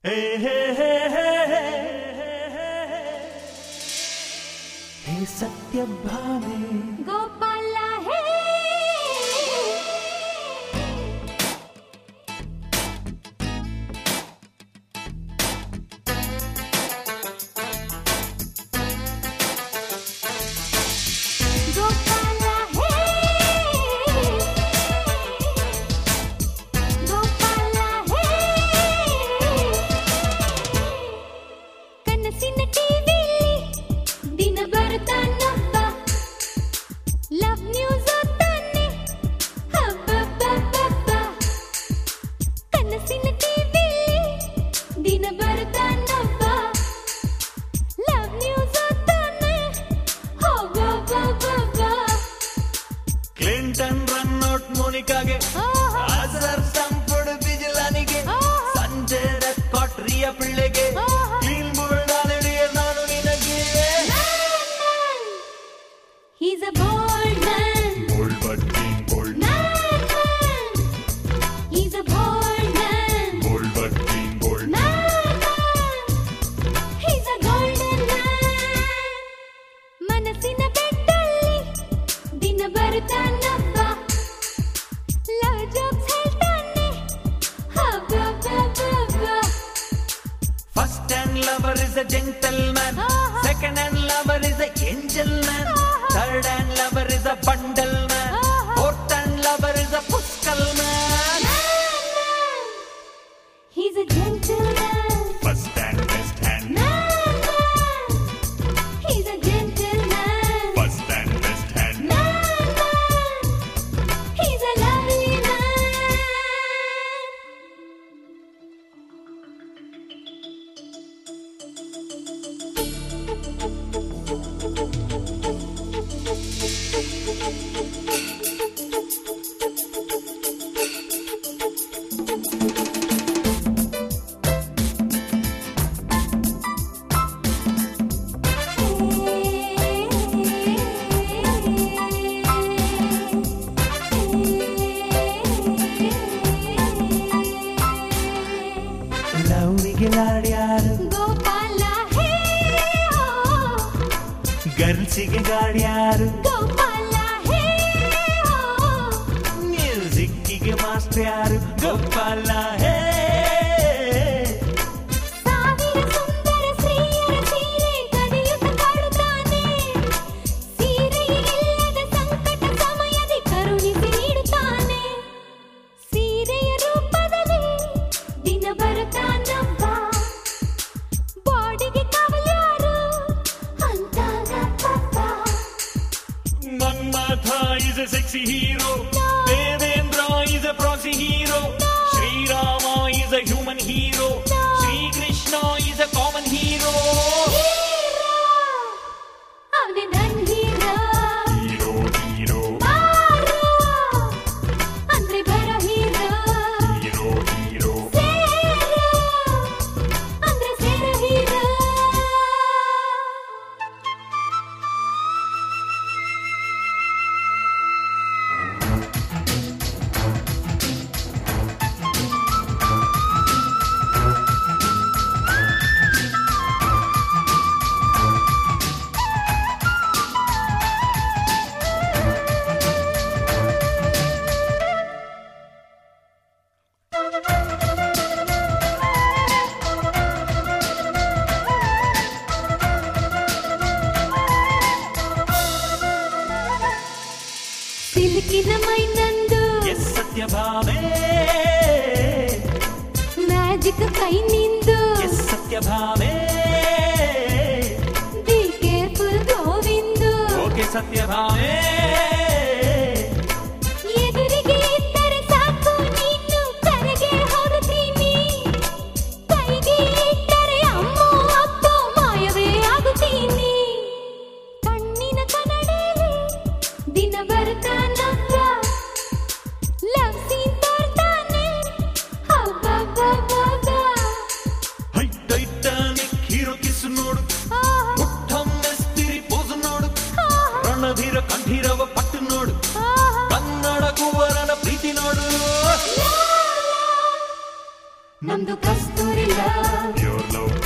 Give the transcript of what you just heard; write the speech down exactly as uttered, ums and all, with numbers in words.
ಸತ್ಯಭಾಮೆ ಗೋಪಾಲ ಹೇ ಗೋಪಾಲ ಹೇ ಗೋಪಾಲ ಹೇ ಕನಸಿನ ಟಿವಿ ದಿನ ಬರ್ತಾನಪ್ಪ ಲವ್ ನ್ಯೂಸ್ ಓದ್ತಾನೆ ಹಬ್ಬಬ್ಬಬ್ಬ ಕನಸಿನ ಟಿವಿ ದಿನ ಬರ್ತಾನಪ್ಪ ಲವ್ ನ್ಯೂಸ್ ಓದ್ತಾನೆ ಹಬ್ಬಬ್ಬಬ್ಬ ಕ್ಲಿಂಟನ್ ರನ್ ಔಟ್ ಮೋನಿಕಾಗೆ ಆಸರ್ ಸಂಪುಡ್ ಬಿಜಿಲಾನಿಗೆ ಸಂಜೆ ರೆಕಾರ್ಡ್ ರಿಯಾ ಪಿಳ್ಳೆಗೆ ಕ್ಲೀನ್ ಬೋಲ್ಡ್ ಆನೆಡಿಯ ನಾನು ನಿನಗೆ He's a bold man. Bold but being bold. Man, man. He's a bold man. Bold but being bold. Man, man. He's a golden man. ಮನಸ್ಸಿನ ಬೆಟ್ಟಲ್ಲಿ ದಿನ ಬರ್ತಾನಪ್ಪ ಲವ್ ಜೋಕ್ಸ್ ಹೇಳ್ತಾನೆ ಹಬ್ಬಬ್ಬಬ್ಬ First and lover is a gentleman. Second and lover is a angel man. Third and lover is a bundle man. Fourth and lover is a puskal man. Man, man. He's a gentleman. First and best hand. Man, man. He's a gentleman. First and best hand. Man, man. He's a lovely man. ಲವ್ವಿಗೆ ಲಾಡ್ಯಾರು ಗೋಪಾಲ ಹೇ ಗರ್ಲ್ಸಿಗೆ ಗಾಡ್ಯಾರು ಗೋಪಾಲ ಹೇ ಮ್ಯೂಸಿಕ್ಕಿಗೆ master ಯಾರು ಗೋಪಾಲ ಹೇ ಸಾವಿರ ಸುಂದರ ಸ್ತ್ರೀಯರ ಸೀರೆ ಕದಿಯುತ್ತ ಕಾಡುತ್ತಾನೆ ಸೀರೆಯಿಲ್ಲದ ಸಂಕಟ ಸಮಯದಿ ಕರುಣಿಸಿ ನೀಡುತ್ತಾನೆ ಸೀರೆಯ ರೂಪದಲ್ಲಿ ದಿನ ಬರುತ್ತಾನಪ್ಪ ಬಾಡಿಗೆ ಕಾವಲ್ಯಾರು ಅಂತಾನಪ್ಪ Manmatha is a sexy hero. Devendra is a proxy hero. Sri Rama is a human hero. Sri Krishna is a common hero. ಅವನೇ ನನ್ ಹೀರೋ Hero, hero, ಮಾರೋ ಅಂದ್ರೆ ಬರೋ ಹೀರೋ hero, hero. ಸೇರೋ ಅಂದ್ರೆ ಸೇರೋ ಹೀರೋ ಸಿಲ್ಕಿನ ಮೈ ನಂದು Yes, ಸತ್ಯಭಾಮೆ. ಮ್ಯಾಜಿಕ್ ಕೈ ನಿಂದು Yes, Satyabhame. Be careful Govindu Okay, Satyabhame. ಎದುರಿಗೆ ಇದ್ದರೆ ಸಾಕು ನೀನು ಕರೆಗೆ ಹೋಗುತ್ತೀನಿ ಕೈಗೆ ಇಟ್ಟರೆ ಅಮ್ಮೋ ಅಪ್ಪೋ ಮಾಯವೇ ಆಗುತ್ತೀನಿ ಕಣ್ಣಿನ ಕನ್ನಡಿಯಲ್ಲಿ ದಿನ ಬರ್ತಾನಪ್ಪ ಲವ್ ಸೀನ್ ತೋರ್ತಾನೆ ಹಬ್ಬಬ್ಬಬ್ಬ ಹೈ ಟೈಟಾನಿಕ್ ಹೀರೋ ಕಿಸ್ ನೋಡು ಮುಟ್ಟೊಮ್ಮೆ ಸ್ಪಿರಿ ಪೋಸ್ ನೋಡು ರಣಧೀರ ಕಂಠೀರ ನಮ್ದು ಕಸ್ತೂರಿ love. Pure love.